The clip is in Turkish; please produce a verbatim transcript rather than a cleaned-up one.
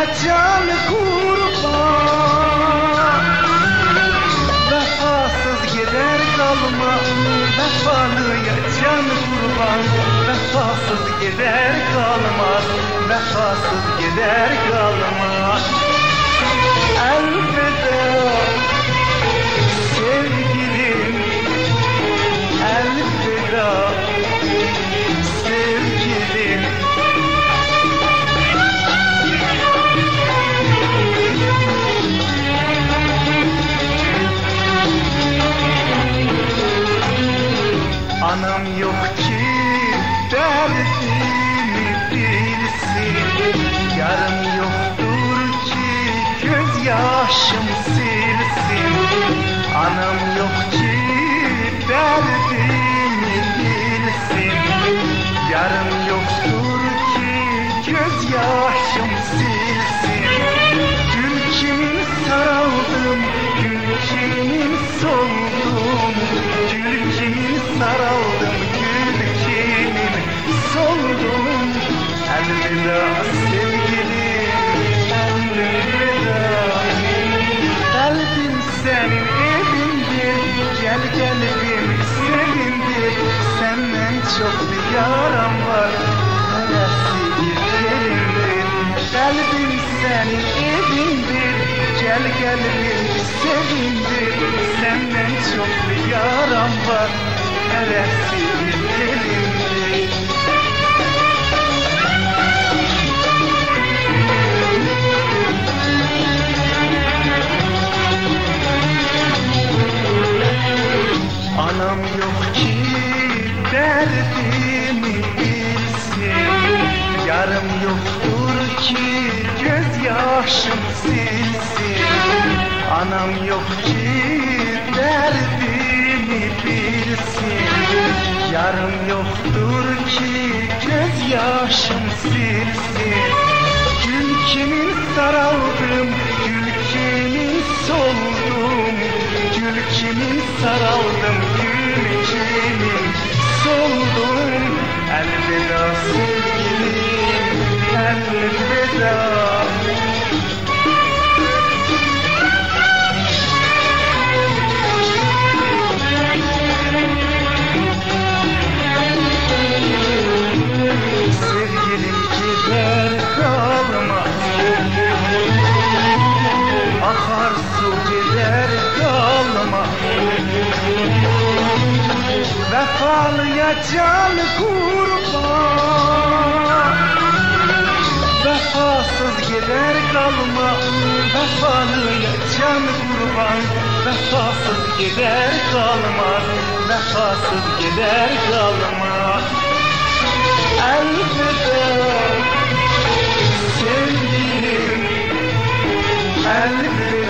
can kurban. Vefasız gider kalma, vefalıya can kurban. Vefasız gider kalmaz, vefasız gider kalmaz. Elveda sevgilim, elveda sevgilim. Anam yok ki derdimi bilsin, yarım yoktur ki gözyaşım silsin. Anam yok ki derdimi bilsin, yarım yoktur ki gözyaşım silsin. Gül kimin saraldım, gül kimin soldum, gül kimin saraldım, gül kimin soldum. Elveda sevgilim, elveda. Kalbim senin evindir, gel kalbim sevindir. Senden çok bir yaram var, neresi güzelimdir. Kalbim senin evindir, gel kalbim sevindir. Senden çok bir yaram var, neresi güzelimdir. Anam yok ki derdimi bilsin, yarım yoktur ki gözyaşım silsin. Anam yok ki derdimi bilsin, yarım yoktur ki gözyaşım silsin. Gül kimin saraldım, gül kimin soldum, gül kimin saraldım, gül kimin soldum. Elveda sevgilim, elveda. Sevgilim gider kalma, akar su gider kalma. Vefalıya can kurban. Vefasız gider kalma, vefalıya can kurban. Vefasız gider kalma, vefasız gider kalma. Elveda sevgilim, elveda.